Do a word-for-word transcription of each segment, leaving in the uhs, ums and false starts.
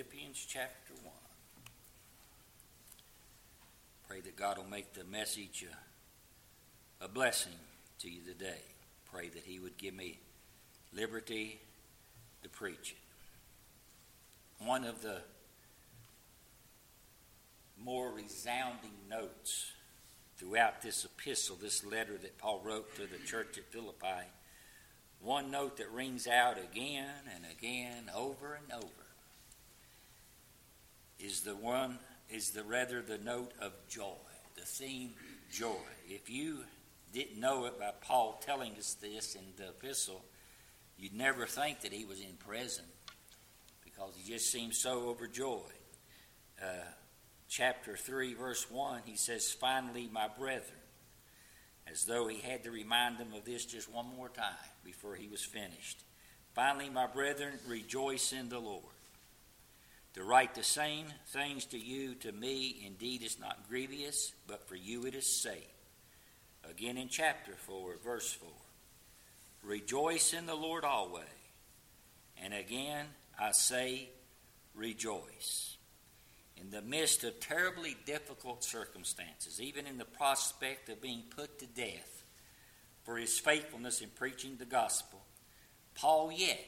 Philippians chapter one. Pray that God will make the message a, a blessing to you today. Pray that he would give me liberty to preach it. One of the more resounding notes throughout this epistle, this letter that Paul wrote to the church at Philippi, one note that rings out again and again, over and over, is the one is the rather the note of joy, the theme joy. If you didn't know it by Paul telling us this in the epistle, you'd never think that he was in prison because he just seems so overjoyed. Uh, chapter three, verse one, he says, "Finally, my brethren," as though he had to remind them of this just one more time before he was finished. "Finally, my brethren, rejoice in the Lord. To write the same things to you, to me, indeed is not grievous, but for you it is safe." Again in chapter four, verse four, "Rejoice in the Lord always. And again I say, rejoice." In the midst of terribly difficult circumstances, even in the prospect of being put to death for his faithfulness in preaching the gospel, Paul yet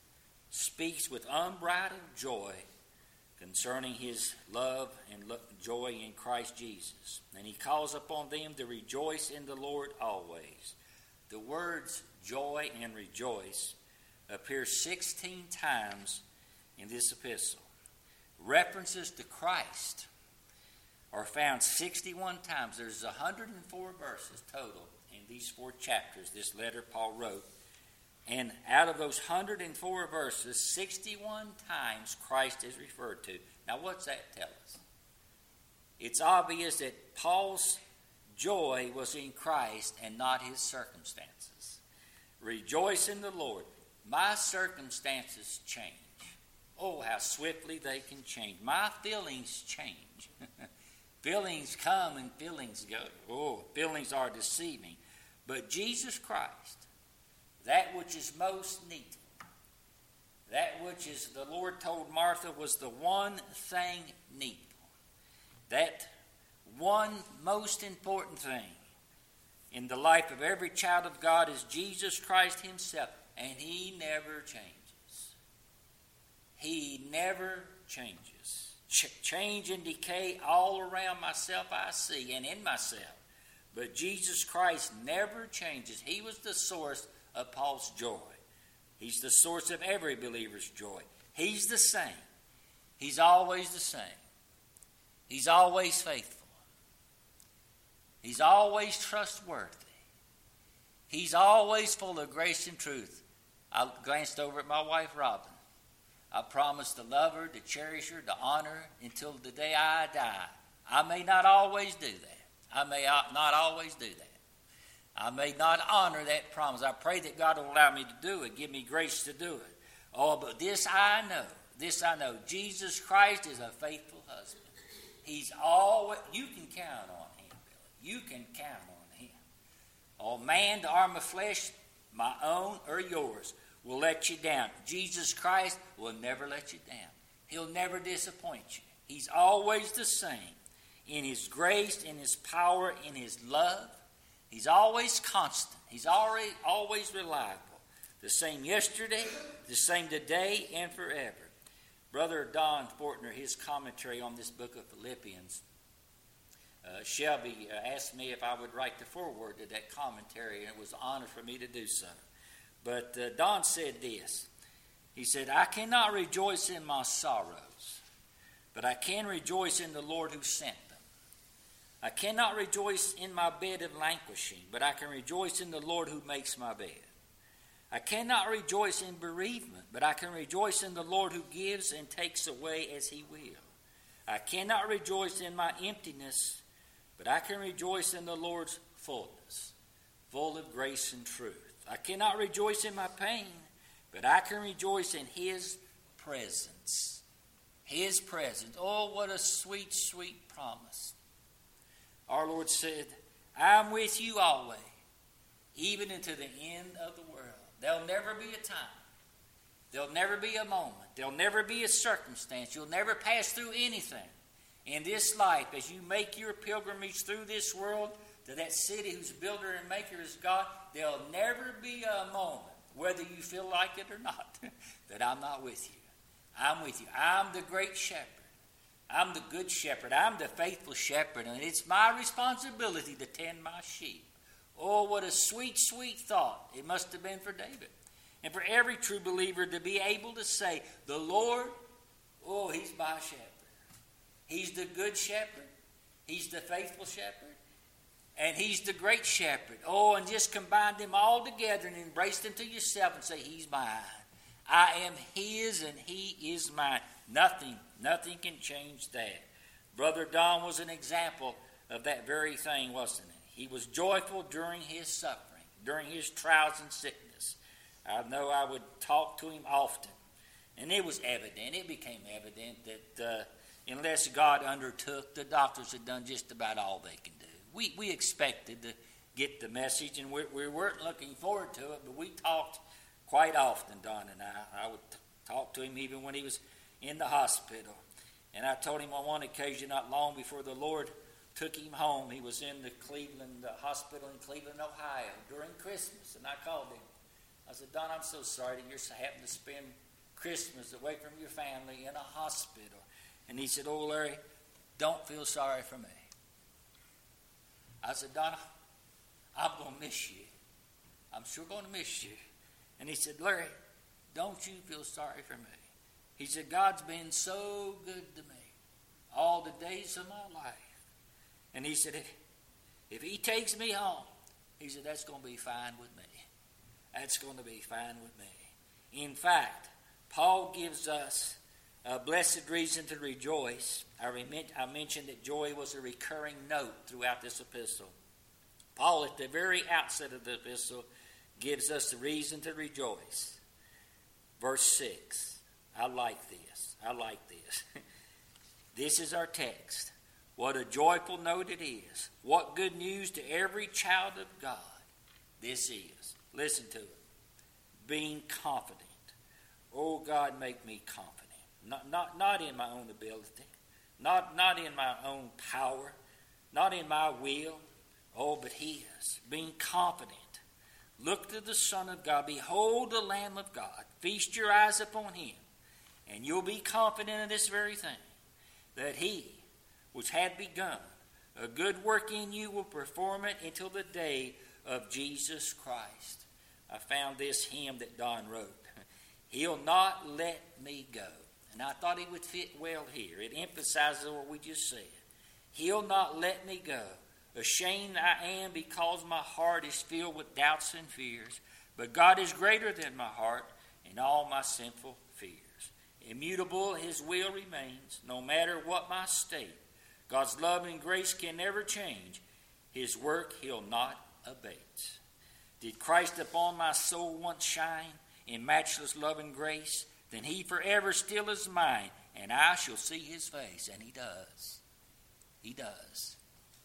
speaks with unbridled joy concerning his love and joy in Christ Jesus. And he calls upon them to rejoice in the Lord always. The words joy and rejoice appear sixteen times in this epistle. References to Christ are found sixty-one times. There's one hundred four verses total in these four chapters, this letter Paul wrote. And out of those one hundred four verses, sixty-one times Christ is referred to. Now, what's that tell us? It's obvious that Paul's joy was in Christ and not his circumstances. Rejoice in the Lord. My circumstances change. Oh, how swiftly they can change. My feelings change. Feelings come and feelings go. Oh, feelings are deceiving. But Jesus Christ, that which is most needful, that which is, the Lord told Martha, was the one thing needful. That one most important thing in the life of every child of God is Jesus Christ himself. And he never changes. He never changes. Ch- change and decay all around myself I see and in myself. But Jesus Christ never changes. He was the source of Paul's joy. He's the source of every believer's joy. He's the same. He's always the same. He's always faithful. He's always trustworthy. He's always full of grace and truth. I glanced over at my wife, Robin. I promised to love her, to cherish her, to honor her until the day I die. I may not always do that. I may not always do that. I may not honor that promise. I pray that God will allow me to do it, give me grace to do it. Oh, but this I know, this I know, Jesus Christ is a faithful husband. He's always, you can count on him, Billy. You can count on him. Oh, man, the arm of flesh, my own or yours, will let you down. Jesus Christ will never let you down. He'll never disappoint you. He's always the same in his grace, in his power, in his love. He's always constant. He's already, always reliable. The same yesterday, the same today, and forever. Brother Don Fortner, his commentary on this book of Philippians, uh, Shelby uh, asked me if I would write the foreword to that commentary, and it was an honor for me to do so. But uh, Don said this. He said, "I cannot rejoice in my sorrows, but I can rejoice in the Lord who sent them. I cannot rejoice in my bed of languishing, but I can rejoice in the Lord who makes my bed. I cannot rejoice in bereavement, but I can rejoice in the Lord who gives and takes away as he will. I cannot rejoice in my emptiness, but I can rejoice in the Lord's fullness, full of grace and truth. I cannot rejoice in my pain, but I can rejoice in his presence." His presence. Oh, what a sweet, sweet promise. Our Lord said, "I'm with you always, even into the end of the world." There'll never be a time There'll never be a moment. There'll never be a circumstance. You'll never pass through anything in this life as you make your pilgrimage through this world to that city whose builder and maker is God. There'll never be a moment, whether you feel like it or not, that I'm not with you. I'm with you. I'm the great shepherd. I'm the good shepherd. I'm the faithful shepherd, and it's my responsibility to tend my sheep. Oh, what a sweet, sweet thought it must have been for David. And for every true believer to be able to say, the Lord, oh, he's my shepherd. He's the good shepherd. He's the faithful shepherd. And he's the great shepherd. Oh, and just combine them all together and embrace them to yourself and say, he's mine. I am his and he is mine. Nothing, nothing can change that. Brother Don was an example of that very thing, wasn't it? He was joyful during his suffering, during his trials and sickness. I know I would talk to him often. And it was evident, it became evident that uh, unless God undertook, the doctors had done just about all they can do. We we expected to get the message, and we, we weren't looking forward to it, but we talked quite often, Don and I. I would t- talk to him even when he was in the hospital. And I told him on one occasion, not long before the Lord took him home, he was in the Cleveland uh, hospital in Cleveland, Ohio, during Christmas. And I called him. I said, Don, I'm so sorry that you're having to spend Christmas away from your family in a hospital. And he said, oh, Larry, don't feel sorry for me. I said, Don, I'm going to miss you. I'm sure going to miss you. And he said, Larry, don't you feel sorry for me. He said, God's been so good to me all the days of my life. And he said, if, if he takes me home, he said, that's going to be fine with me. That's going to be fine with me. In fact, Paul gives us a blessed reason to rejoice. I, rem- I mentioned that joy was a recurring note throughout this epistle. Paul, at the very outset of the epistle, gives us the reason to rejoice. Verse six. I like this. I like this. This is our text. What a joyful note it is. What good news to every child of God this is. Listen to it. Being confident. Oh, God, make me confident. Not, not, not in my own ability. Not, not in my own power. Not in my will. Oh, but He is. Being confident. Look to the Son of God. Behold the Lamb of God. Feast your eyes upon Him. And you'll be confident of this very thing. That He, which had begun a good work in you, will perform it until the day of Jesus Christ. I found this hymn that Don wrote. He'll not let me go. And I thought it would fit well here. It emphasizes what we just said. He'll not let me go. Ashamed I am because my heart is filled with doubts and fears. But God is greater than my heart and all my sinful fears. Immutable His will remains, no matter what my state. God's love and grace can never change. His work He'll not abate. Did Christ upon my soul once shine in matchless love and grace? Then He forever still is mine, and I shall see His face. And He does. He does.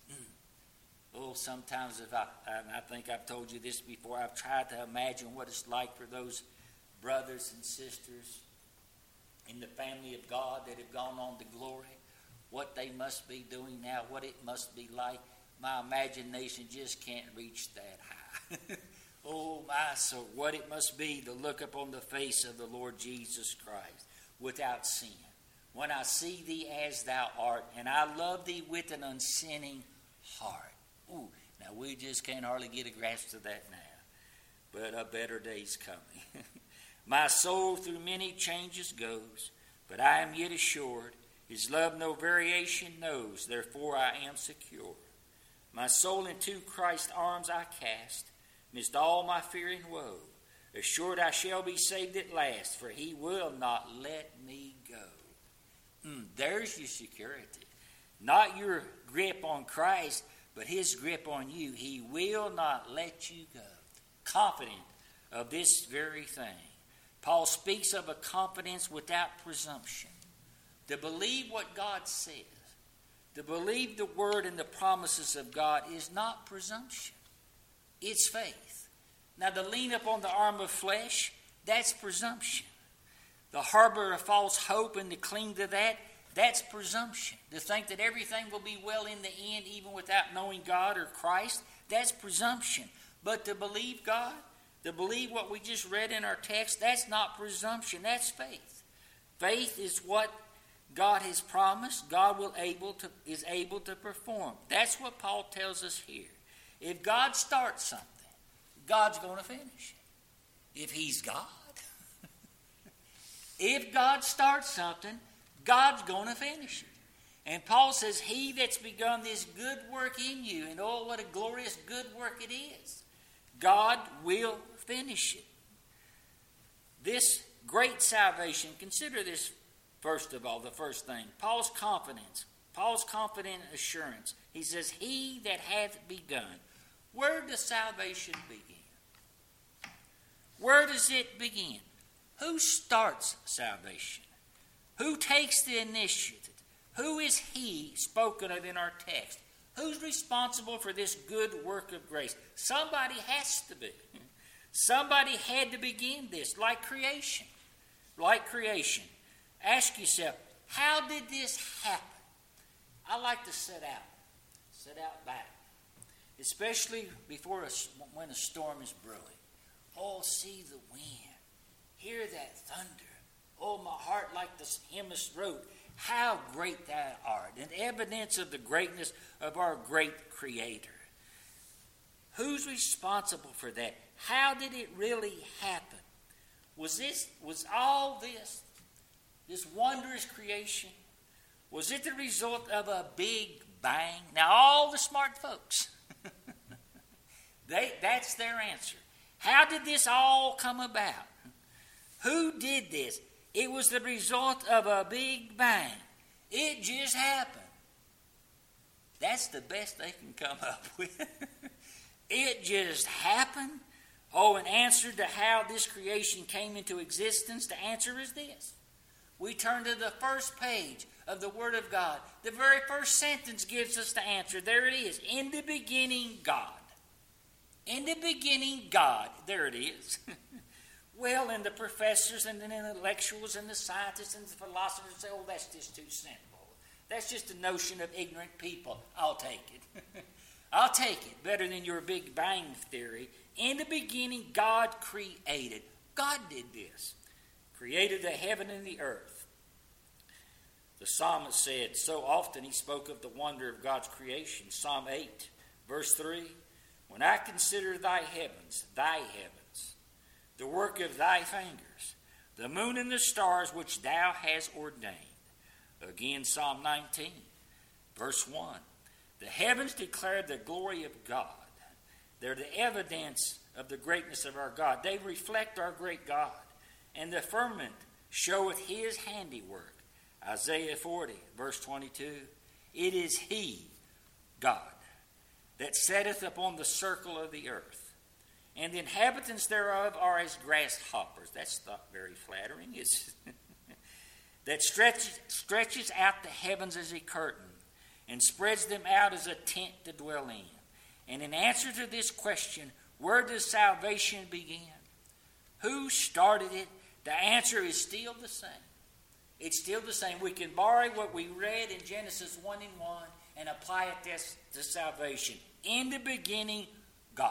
Oh, sometimes if I, I think I've told you this before, I've tried to imagine what it's like for those brothers and sisters in the family of God that have gone on to glory, what they must be doing now, what it must be like. My imagination just can't reach that high. Oh, my soul, what it must be to look upon the face of the Lord Jesus Christ without sin. When I see Thee as Thou art, and I love Thee with an unsinning heart. Ooh, now we just can't hardly get a grasp of that now. But a better day's coming. My soul through many changes goes, but I am yet assured His love no variation knows, therefore I am secure. My soul into Christ's arms I cast, midst all my fear and woe, assured I shall be saved at last, for He will not let me go. Mm, there's your security. Not your grip on Christ, but His grip on you. He will not let you go. Confident of this very thing. Paul speaks of a confidence without presumption. To believe what God says, to believe the word and the promises of God is not presumption. It's faith. Now, to lean upon the arm of flesh, that's presumption. the harbor of false hope and to cling to that, that's presumption. To think that everything will be well in the end even without knowing God or Christ, that's presumption. But to believe God, to believe what we just read in our text, that's not presumption, that's faith. Faith is what God has promised, God will able to, is able to perform. That's what Paul tells us here. If God starts something, God's going to finish it. If he's God. If God starts something, God's going to finish it. And Paul says, he that's begun this good work in you, and oh, what a glorious good work it is, God will finish it. This great salvation, consider this first of all, the first thing. Paul's confidence, Paul's confident assurance. He says, he that hath begun. Where does salvation begin? Where does it begin? Who starts salvation? Who takes the initiative? Who is he spoken of in our text? Who's responsible for this good work of grace? Somebody has to be. Somebody had to begin this, like creation. Like creation. Ask yourself, how did this happen? I like to sit out. Sit out back. Especially before a, when a storm is brewing. Oh, see the wind. Hear that thunder. Oh, my heart like the hymnist wrote. How great thou art. An evidence of the greatness of our great Creator. Who's responsible for that? How did it really happen? Was this, was all this, this wondrous creation, was it the result of a big bang? Now, all the smart folks, they, that's their answer. How did this all come about? Who did this? It was the result of a big bang. It just happened. That's the best they can come up with. It just happened. Oh, an answer to how this creation came into existence, the answer is this. We turn to the first page of the Word of God. The very first sentence gives us the answer. There it is. In the beginning, God. In the beginning, God. There it is. Well, and the professors and the intellectuals and the scientists and the philosophers say, oh, that's just too simple. That's just a notion of ignorant people. I'll take it. I'll take it. Better than your Big Bang theory. In the beginning, God created. God did this. Created the heaven and the earth. The psalmist said, so often he spoke of the wonder of God's creation. Psalm eight, verse three. When I consider thy heavens, thy heavens, the work of thy fingers, the moon and the stars which thou hast ordained. Again, Psalm nineteen, verse one. The heavens declare the glory of God. They're the evidence of the greatness of our God. They reflect our great God. And the firmament showeth his handiwork. Isaiah forty, verse twenty-two. It is he, God, that setteth upon the circle of the earth. And the inhabitants thereof are as grasshoppers. That's not very flattering, is it? That stretches, stretches out the heavens as a curtain and spreads them out as a tent to dwell in. And in answer to this question, where does salvation begin? Who started it? The answer is still the same. It's still the same. We can borrow what we read in Genesis one and one and apply it to, to salvation. In the beginning, God.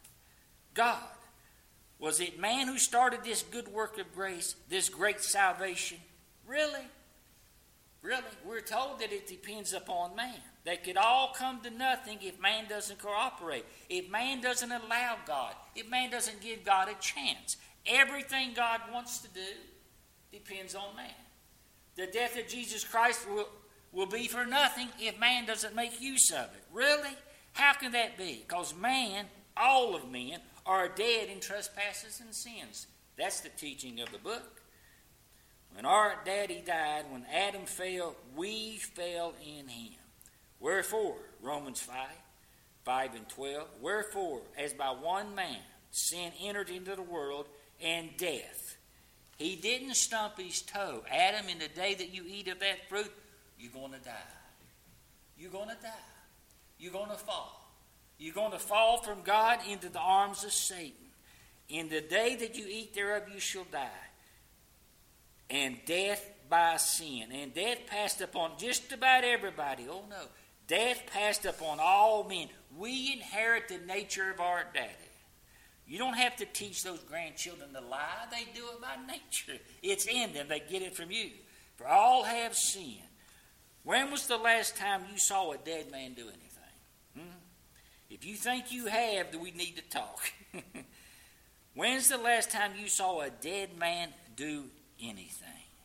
God. Was it man who started this good work of grace, this great salvation? Really? Really? We're told that it depends upon man. They could all come to nothing if man doesn't cooperate. If man doesn't allow God. If man doesn't give God a chance. Everything God wants to do depends on man. The death of Jesus Christ will, will be for nothing if man doesn't make use of it. Really? How can that be? Because man, all of men, are dead in trespasses and sins. That's the teaching of the book. When our daddy died, when Adam fell, we fell in him. Wherefore, Romans five, five and twelve, wherefore, as by one man sin entered into the world, and death. He didn't stump his toe. Adam, in the day that you eat of that fruit, you're going to die. You're going to die. You're going to fall. You're going to fall from God into the arms of Satan. In the day that you eat thereof, you shall die. and death by sin. And death passed upon just about everybody. Oh no. Death passed upon all men. We inherit the nature of our daddy. You don't have to teach those grandchildren to lie. They do it by nature. It's in them. They get it from you. For all have sinned. When was the last time you saw a dead man do anything? Hmm? If you think you have, then we need to talk. When's the last time you saw a dead man do anything?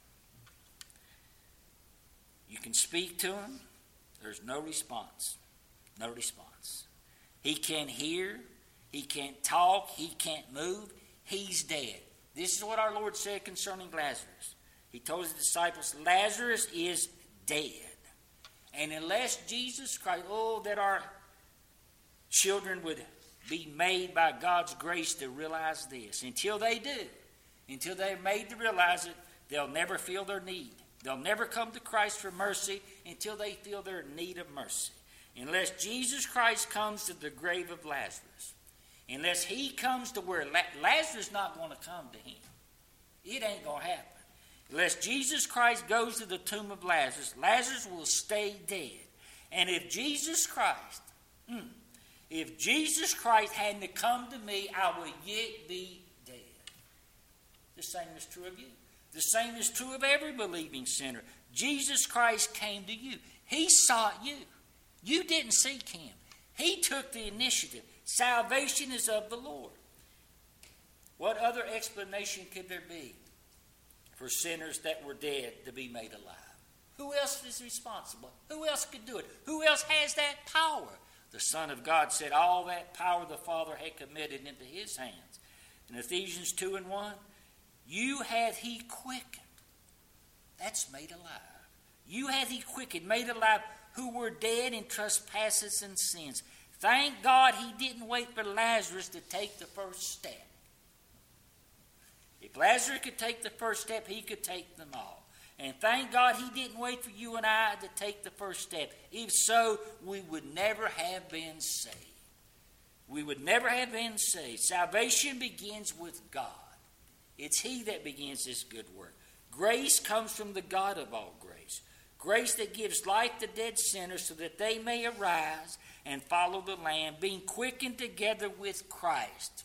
You can speak to him. There's no response. No response. He can't hear. He can't talk. He can't move. He's dead. This is what our Lord said concerning Lazarus. He told his disciples, Lazarus is dead. And unless Jesus Christ, oh, that our children would be made by God's grace to realize this. Until they do, until they're made to realize it, they'll never feel their need. They'll never come to Christ for mercy until they feel their need of mercy. Unless Jesus Christ comes to the grave of Lazarus, unless he comes to where La- Lazarus is not going to come to him. It ain't going to happen. Unless Jesus Christ goes to the tomb of Lazarus, Lazarus will stay dead. And if Jesus Christ, mm, if Jesus Christ hadn't to come to me, I would yet be dead. The same is true of you. The same is true of every believing sinner. Jesus Christ came to you. He sought you. You didn't seek him. He took the initiative. Salvation is of the Lord. What other explanation could there be for sinners that were dead to be made alive? Who else is responsible? Who else could do it? Who else has that power? The Son of God said all that power the Father had committed into his hands. In Ephesians two and one, you hath he quickened. That's made alive. You hath he quickened, made alive, who were dead in trespasses and sins. Thank God he didn't wait for Lazarus to take the first step. If Lazarus could take the first step, he could take them all. And thank God he didn't wait for you and I to take the first step. If so, we would never have been saved. We would never have been saved. Salvation begins with God. It's he that begins this good work. Grace comes from the God of all grace. Grace that gives life to dead sinners so that they may arise and follow the Lamb, being quickened together with Christ.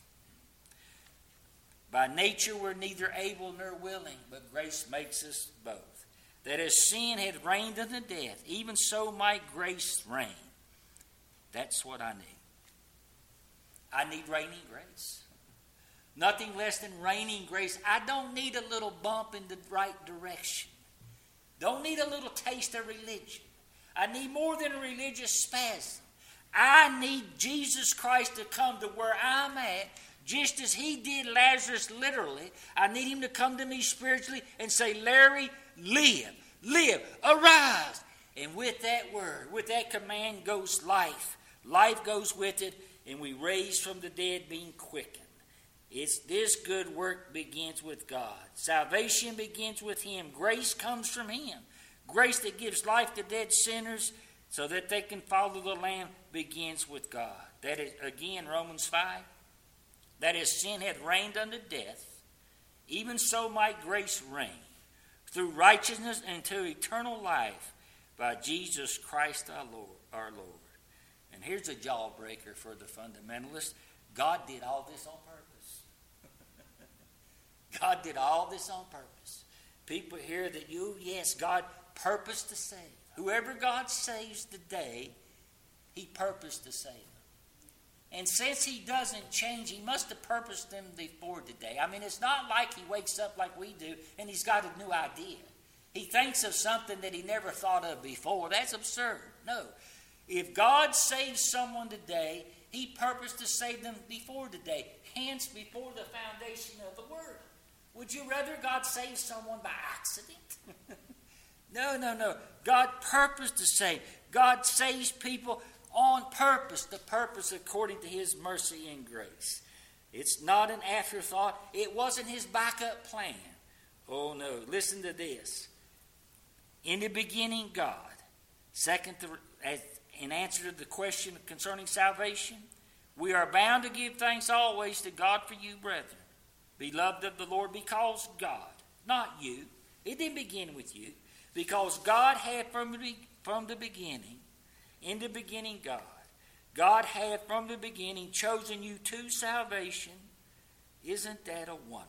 By nature we're neither able nor willing, but grace makes us both. That as sin hath reigned unto death, even so might grace reign. That's what I need. I need reigning grace. Nothing less than reigning grace. I don't need a little bump in the right direction. Don't need a little taste of religion. I need more than a religious spasm. I need Jesus Christ to come to where I'm at, just as he did Lazarus literally. I need him to come to me spiritually and say, Larry, live, live, arise. And with that word, with that command goes life. Life goes with it, and we raise from the dead being quickened. It's this good work begins with God. Salvation begins with him. Grace comes from him. Grace that gives life to dead sinners so that they can follow the Lamb begins with God. That is, again, Romans five. That is, sin hath reigned unto death, even so might grace reign through righteousness into eternal life by Jesus Christ our Lord. Our Lord. And here's a jawbreaker for the fundamentalists. God did all this on purpose. God did all this on purpose. People hear that you, yes, God purposed to save. Whoever God saves today, he purposed to save them. And since he doesn't change, he must have purposed them before today. I mean, it's not like he wakes up like we do and he's got a new idea. He thinks of something that he never thought of before. That's absurd. No. If God saves someone today, he purposed to save them before today. Hence, before the foundation of the world. Would you rather God save someone by accident? No, no, no. God purposed to save. God saves people on purpose, the purpose according to his mercy and grace. It's not an afterthought. It wasn't his backup plan. Oh, no. Listen to this. In the beginning, God. Second, in answer to the question concerning salvation, we are bound to give thanks always to God for you, brethren, beloved of the Lord, because God, not you, It didn't begin with you. Because God had from the, from the beginning, in the beginning God, God had from the beginning chosen you to salvation. Isn't that a wonder?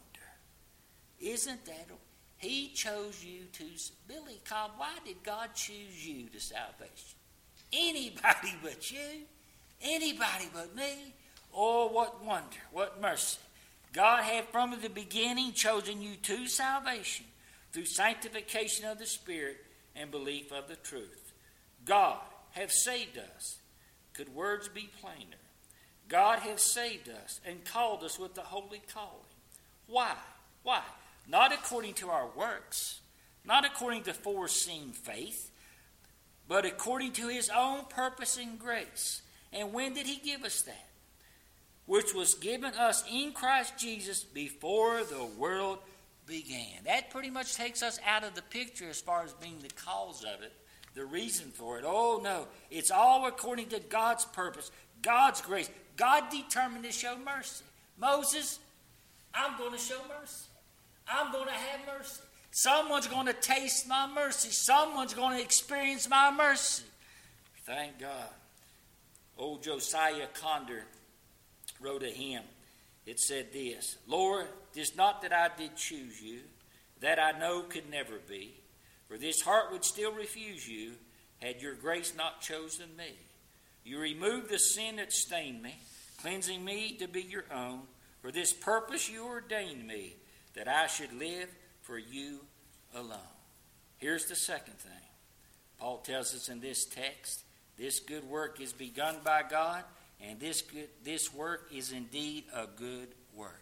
Isn't that a He chose you to, Billy Cobb, why did God choose you to salvation? Anybody but you. Anybody but me. Oh, what wonder, what mercy. God had from the beginning chosen you to salvation through sanctification of the Spirit and belief of the truth. God have saved us. Could words be plainer? God have saved us and called us with the holy calling. Why? Why? Not according to our works, not according to foreseen faith, but according to his own purpose and grace. And when did he give us that? Which was given us in Christ Jesus before the world began. That pretty much takes us out of the picture as far as being the cause of it, the reason for it. Oh no, it's all according to God's purpose, God's grace. God determined to show mercy. Moses, I'm going to show mercy. I'm going to have mercy. Someone's going to taste my mercy. Someone's going to experience my mercy. Thank God. Old Josiah Condor wrote a hymn. It said this: Lord, 'tis not that I did choose you, that I know could never be, for this heart would still refuse you, had your grace not chosen me. You removed the sin that stained me, cleansing me to be your own. For this purpose you ordained me, that I should live for you alone. Here's the second thing. Paul tells us in this text, this good work is begun by God, and this good, this work is indeed a good work.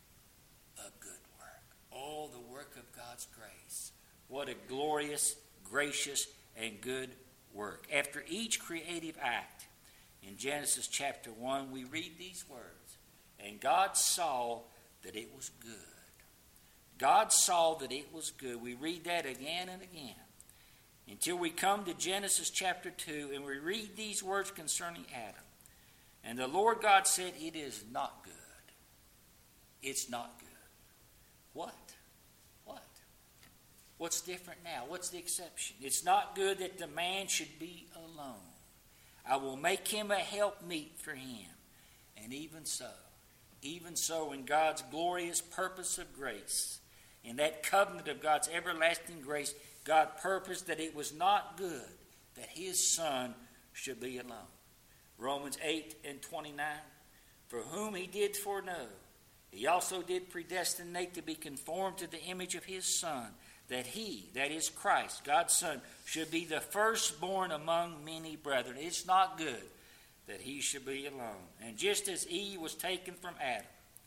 A good work. Oh, the work of God's grace. What a glorious, gracious, and good work. After each creative act, in Genesis chapter one, we read these words: and God saw that it was good. God saw that it was good. We read that again and again until we come to Genesis chapter two and we read these words concerning Adam. And the Lord God said, it is not good. It's not good. What? What? What's different now? What's the exception? It's not good that the man should be alone. I will make him a helpmeet for him. And even so, even so in God's glorious purpose of grace, in that covenant of God's everlasting grace, God purposed that it was not good that his son should be alone. Romans eight and twenty-nine, for whom he did foreknow, he also did predestinate to be conformed to the image of his Son, that he, that is Christ, God's Son, should be the firstborn among many brethren. It's not good that he should be alone. And just as Eve was taken from Adam,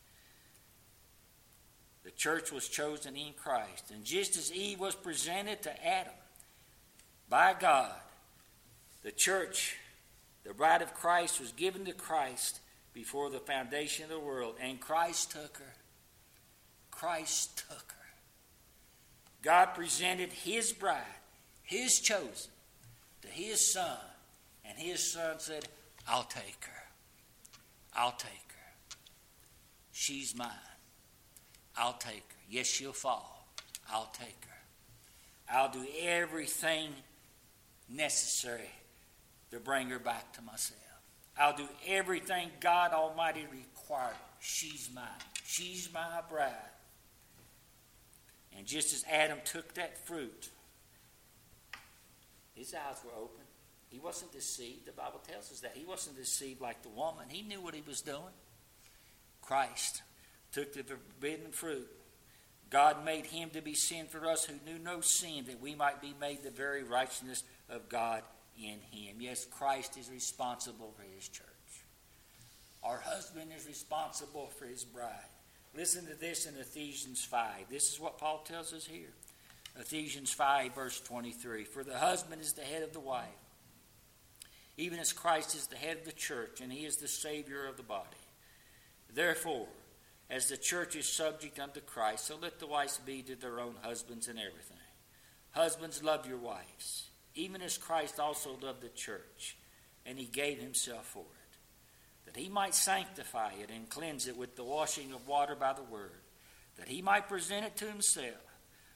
the church was chosen in Christ. And just as Eve was presented to Adam by God, the church, the bride of Christ, was given to Christ before the foundation of the world. And Christ took her. Christ took her. God presented his bride, his chosen, to his son. And his son said, I'll take her. I'll take her. She's mine. I'll take her. Yes, she'll fall. I'll take her. I'll do everything necessary to bring her back to myself. I'll do everything God Almighty required. She's mine. She's my bride. And just as Adam took that fruit, his eyes were open. He wasn't deceived. The Bible tells us that. He wasn't deceived like the woman. He knew what he was doing. Christ took the forbidden fruit. God made him to be sin for us who knew no sin, that we might be made the very righteousness of God in him. Yes, Christ is responsible for his church. Our husband is responsible for his bride. Listen to this in Ephesians five. This is what Paul tells us here. Ephesians five, verse twenty-three. For the husband is the head of the wife, even as Christ is the head of the church, and he is the Savior of the body. Therefore, as the church is subject unto Christ, so let the wives be to their own husbands in everything. Husbands, love your wives, even as Christ also loved the church, and he gave himself for it, that he might sanctify it and cleanse it with the washing of water by the word, that he might present it to himself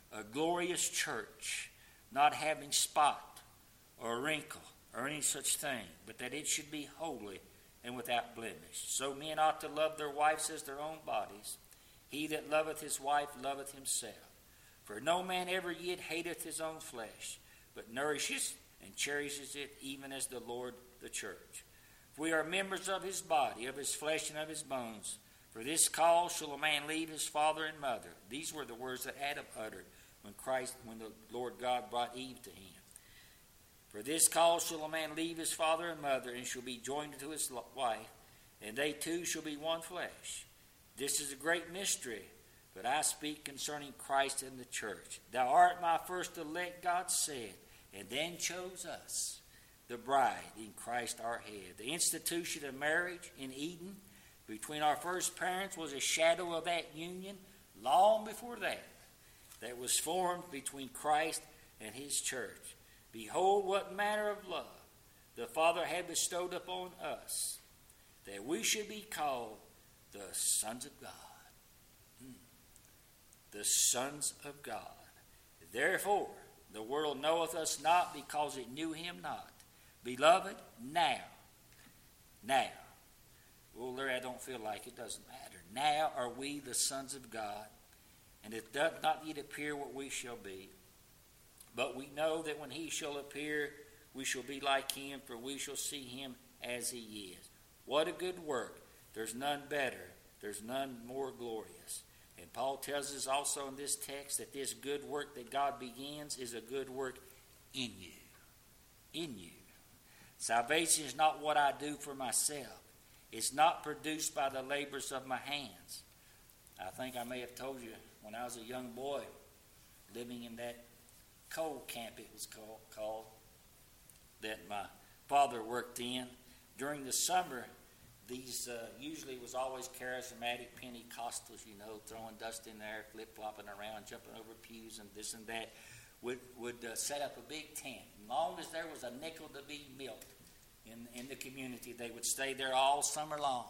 a glorious church, not having spot or wrinkle or any such thing, but that it should be holy and without blemish. So men ought to love their wives as their own bodies. He that loveth his wife loveth himself. For no man ever yet hateth his own flesh, but nourishes and cherishes it, even as the Lord the church. For we are members of his body, of his flesh, and of his bones. For this cause shall a man leave his father and mother. These were the words that Adam uttered when Christ, when the Lord God brought Eve to him. For this cause shall a man leave his father and mother, and shall be joined to his wife, and they two shall be one flesh. This is a great mystery, but I speak concerning Christ and the church. Thou art my first elect, God said, and then chose us, the bride in Christ our head. The institution of marriage in Eden between our first parents was a shadow of that union long before that, that was formed between Christ and his church. Behold, what manner of love the Father had bestowed upon us, that we should be called the sons of God. Hmm. The sons of God. Therefore, the world knoweth us not, because it knew him not. Beloved, now, now, well, Larry, I don't feel like it, doesn't matter. Now are we the sons of God, and it doth not yet appear what we shall be. But we know that when he shall appear, we shall be like him, for we shall see him as he is. What a good work. There's none better. There's none more glorious. And Paul tells us also in this text that this good work that God begins is a good work in you. In you. Salvation is not what I do for myself. It's not produced by the labors of my hands. I think I may have told you when I was a young boy living in that coal camp, it was called, called that my father worked in. During the summer, these uh, usually was always charismatic Pentecostals, you know, throwing dust in there, flip-flopping around, jumping over pews and this and that, would would uh, set up a big tent. As long as there was a nickel to be milked in, in the community, they would stay there all summer long.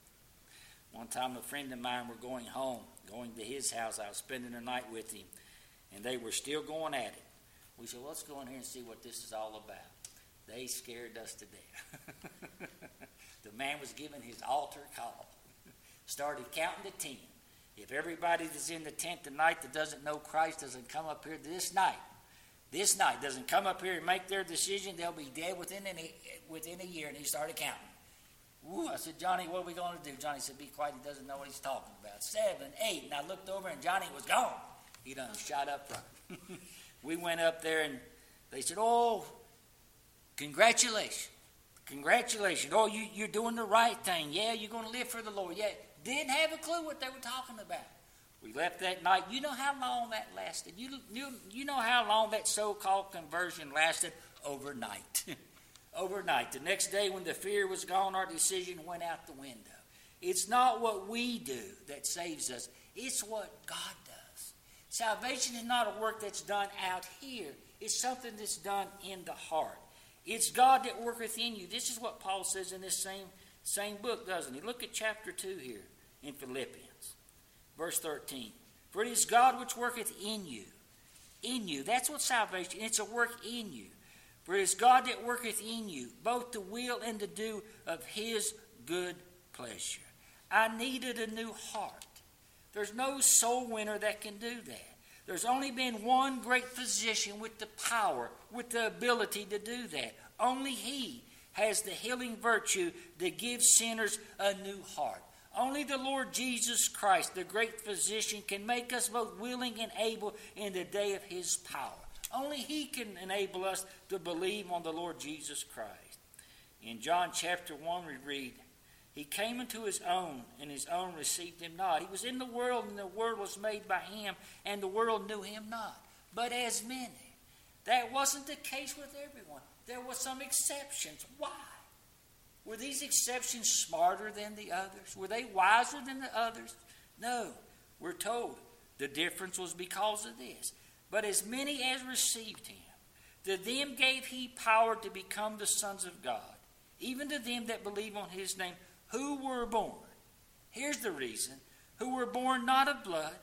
One time a friend of mine were going home, going to his house. I was spending the night with him, and they were still going at it. We said, well, let's go in here and see what this is all about. They scared us to death. The man was giving his altar call. Started counting to ten. If everybody that's in the tent tonight that doesn't know Christ doesn't come up here this night, this night doesn't come up here and make their decision, they'll be dead within an, within a year. And he started counting. Ooh, I said, Johnny, what are we going to do? Johnny said, be quiet. He doesn't know what he's talking about. Seven, eight. And I looked over and Johnny was gone. He done shot up front. We went up there and they said, oh, congratulations. Congratulations. Oh, you, you're doing the right thing. Yeah, you're going to live for the Lord. Yeah, didn't have a clue what they were talking about. We left that night. You know how long that lasted. You, you, you know how long that so-called conversion lasted? Overnight. Overnight. The next day when the fear was gone, our decision went out the window. It's not what we do that saves us. It's what God does. Salvation is not a work that's done out here. It's something that's done in the heart. It's God that worketh in you. This is what Paul says in this same, same book, doesn't he? Look at chapter two here in Philippians. Verse thirteen. For it is God which worketh in you. In you. That's what salvation is. It's a work in you. For it is God that worketh in you, both to will and to do of his good pleasure. I needed a new heart. There's no soul winner that can do that. There's only been one great physician with the power, with the ability to do that. Only he has the healing virtue to give sinners a new heart. Only the Lord Jesus Christ, the great physician, can make us both willing and able in the day of his power. Only he can enable us to believe on the Lord Jesus Christ. In John chapter one we read, he came into his own, and his own received him not. He was in the world, and the world was made by him, and the world knew him not. But as many. That wasn't the case with everyone. There were some exceptions. Why? Were these exceptions smarter than the others? Were they wiser than the others? No. We're told the difference was because of this. But as many as received him, to them gave he power to become the sons of God, even to them that believe on his name, who were born. Here's the reason. Who were born not of blood,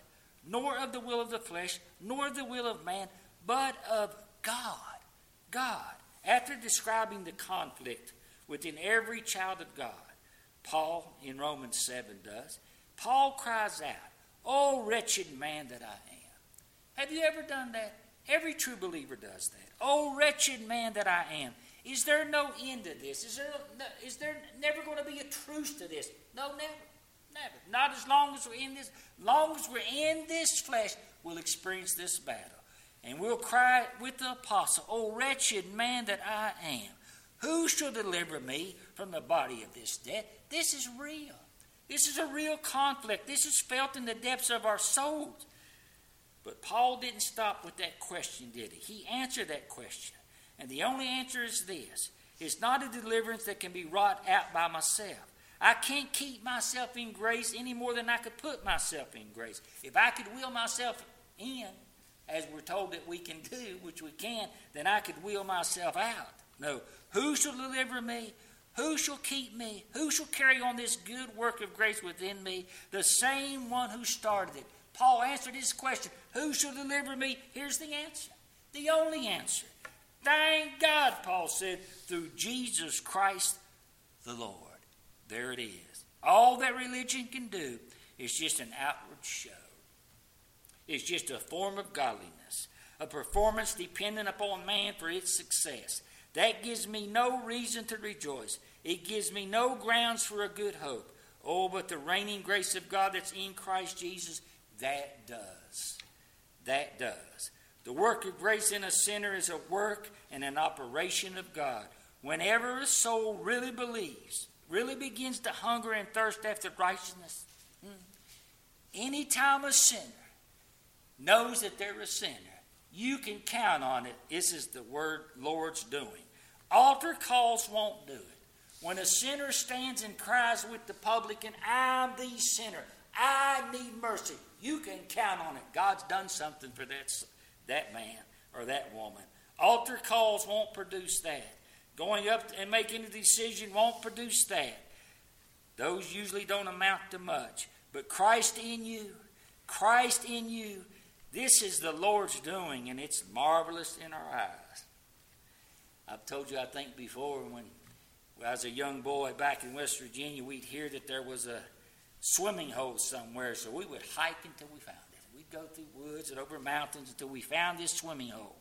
nor of the will of the flesh, nor of the will of man, but of God. God. After describing the conflict within every child of God, Paul in Romans seven does, Paul cries out, "Oh, wretched man that I am." Have you ever done that? Every true believer does that. "Oh, wretched man that I am." Is there no end to this? Is there, is there never going to be a truce to this? No, never. Never. Not as long as we're in this. As long as we're in this flesh, we'll experience this battle. And we'll cry with the apostle, "Oh, wretched man that I am, who shall deliver me from the body of this death?" This is real. This is a real conflict. This is felt in the depths of our souls. But Paul didn't stop with that question, did he? He answered that question. And the only answer is this. It's not a deliverance that can be wrought out by myself. I can't keep myself in grace any more than I could put myself in grace. If I could will myself in, as we're told that we can do, which we can, then I could will myself out. No. Who shall deliver me? Who shall keep me? Who shall carry on this good work of grace within me? The same one who started it. Paul answered his question. Who shall deliver me? Here's the answer. The only answer. Thank God, Paul said, through Jesus Christ the Lord. There it is. All that religion can do is just an outward show. It's just a form of godliness, a performance dependent upon man for its success. That gives me no reason to rejoice. It gives me no grounds for a good hope. Oh, but the reigning grace of God that's in Christ Jesus, that does. That does. The work of grace in a sinner is a work and an operation of God. Whenever a soul really believes, really begins to hunger and thirst after righteousness, hmm, anytime a sinner knows that they're a sinner, you can count on it. This is the word Lord's doing. Altar calls won't do it. When a sinner stands and cries with the publican, "I'm the sinner. I need mercy," you can count on it. God's done something for that, that man or that woman. Altar calls won't produce that. Going up and making a decision won't produce that. Those usually don't amount to much. But Christ in you, Christ in you, this is the Lord's doing, and it's marvelous in our eyes. I've told you, I think, before, when I was a young boy back in West Virginia, we'd hear that there was a swimming hole somewhere, so we would hike until we found it. We'd go through woods and over mountains until we found this swimming hole.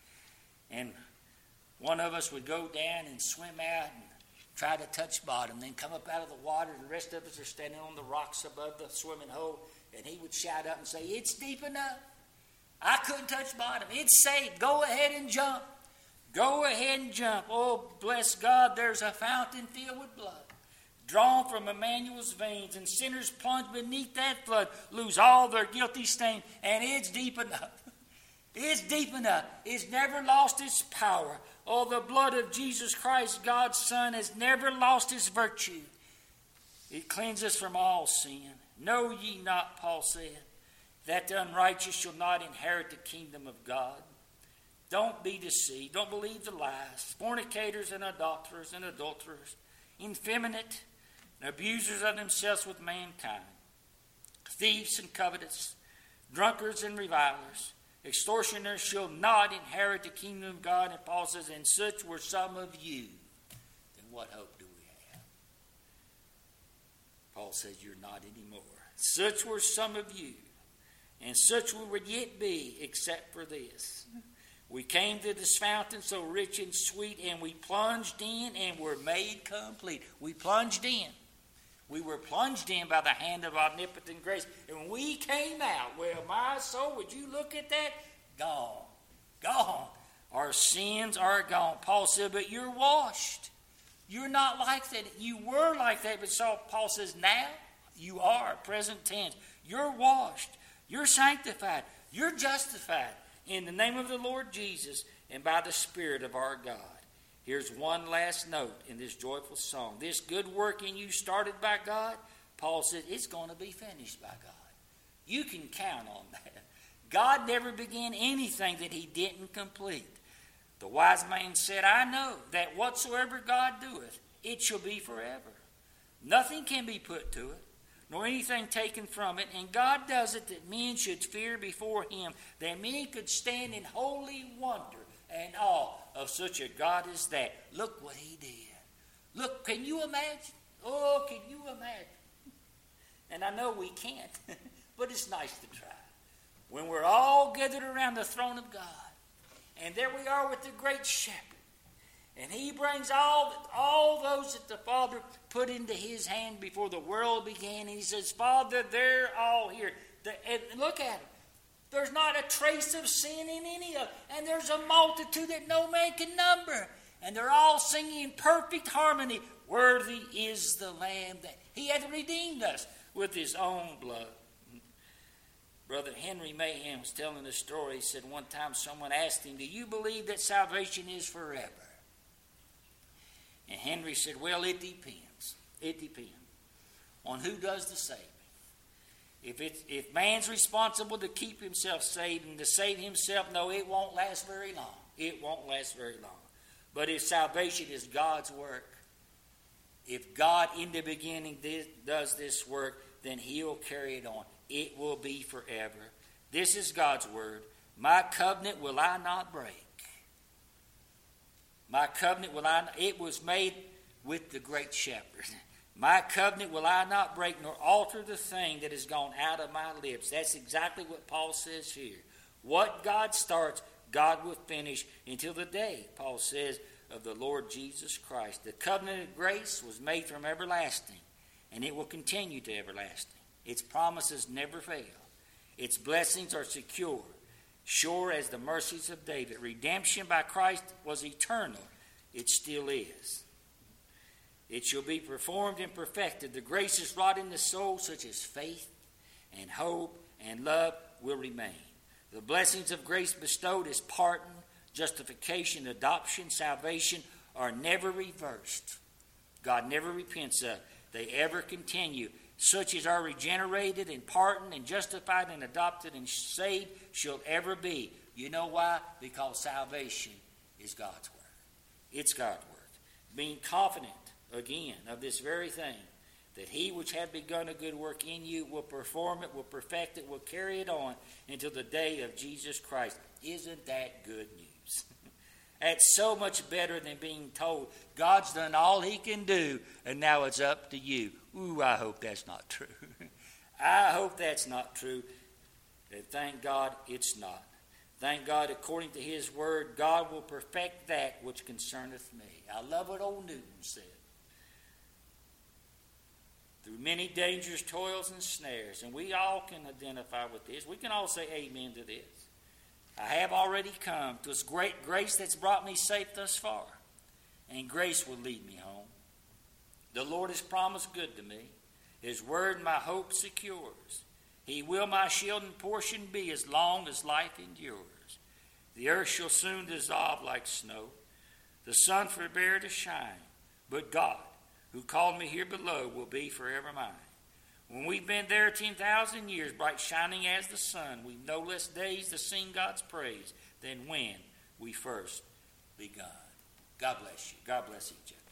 And one of us would go down and swim out and try to touch bottom, then come up out of the water, and the rest of us are standing on the rocks above the swimming hole, and he would shout up and say, "It's deep enough. I couldn't touch bottom. It's safe. Go ahead and jump. Go ahead and jump." Oh, bless God, there's a fountain filled with blood, drawn from Emmanuel's veins, and sinners plunge beneath that flood, lose all their guilty stain, and it's deep enough. It's deep enough. It's never lost its power. Oh, the blood of Jesus Christ, God's Son, has never lost its virtue. It cleanses from all sin. Know ye not, Paul said, that the unrighteous shall not inherit the kingdom of God? Don't be deceived. Don't believe the lies. Fornicators and adulterers and adulterers, effeminate and abusers of themselves with mankind, thieves and covetous, drunkards and revilers, extortioners shall not inherit the kingdom of God. And Paul says, and such were some of you. Then what hope do we have? Paul says, you're not anymore. Such were some of you, and such we would yet be, except for this. We came to this fountain so rich and sweet, and we plunged in and were made complete. We plunged in. We were plunged in by the hand of omnipotent grace. And when we came out, well, my soul, would you look at that? Gone. Gone. Our sins are gone. Paul said, but you're washed. You're not like that. You were like that, but so Paul says, now you are, present tense. You're washed. You're sanctified. You're justified in the name of the Lord Jesus and by the Spirit of our God. Here's one last note in this joyful song. This good work in you started by God, Paul says, it's going to be finished by God. You can count on that. God never began anything that he didn't complete. The wise man said, I know that whatsoever God doeth, it shall be forever. Nothing can be put to it. nor anything taken from it. And God does it that men should fear before him, that men could stand in holy wonder and awe of such a God as that. Look what he did. Look, can you imagine? Oh, can you imagine? And I know we can't, but it's nice to try. When we're all gathered around the throne of God, and there we are with the great shepherd, and he brings all, all those that the Father put into his hand before the world began, and he says, Father, they're all here. The, and look at them. There's not a trace of sin in any of them. And there's a multitude that no man can number. And they're all singing in perfect harmony. Worthy is the Lamb that he hath redeemed us with his own blood. Brother Henry Mayhem was telling a story. He said one time someone asked him, do you believe that salvation is forever? And Henry said, well, it depends. It depends on who does the saving. If it's, if man's responsible to keep himself saved and to save himself, no, it won't last very long. It won't last very long. But if salvation is God's work, if God in the beginning did, does this work, then he'll carry it on. It will be forever. This is God's word. My covenant will I not break. My covenant will I not, it was made with the great shepherd. My covenant will I not break, nor alter the thing that has gone out of my lips. That's exactly what Paul says here. What God starts, God will finish until the day, Paul says, of the Lord Jesus Christ. The covenant of grace was made from everlasting, and it will continue to everlasting. Its promises never fail. Its blessings are secure, sure as the mercies of David. Redemption by Christ was eternal. It still is. It shall be performed and perfected. The graces wrought in the soul, such as faith and hope and love, will remain. The blessings of grace bestowed as pardon, justification, adoption, salvation are never reversed. God never repents of. They ever continue. Such as are regenerated and pardoned and justified and adopted and saved shall ever be. You know why? Because salvation is God's work. It's God's work. Being confident, again, of this very thing, that he which hath begun a good work in you will perform it, will perfect it, will carry it on until the day of Jesus Christ. Isn't that good news? That's so much better than being told God's done all he can do and now it's up to you. Ooh, I hope that's not true. I hope that's not true. And thank God it's not. Thank God, according to his word, God will perfect that which concerneth me. I love what old Newton said. Through many dangers, toils, and snares, and we all can identify with this. We can all say amen to this. I have already come to this great grace that's brought me safe thus far, and grace will lead me home. The Lord has promised good to me. His word my hope secures. He will my shield and portion be as long as life endures. The earth shall soon dissolve like snow, the sun forbear to shine, but God, who called me here below, will be forever mine. When we've been there ten thousand years, bright shining as the sun, we've no less days to sing God's praise than when we first begun. God bless you. God bless each other.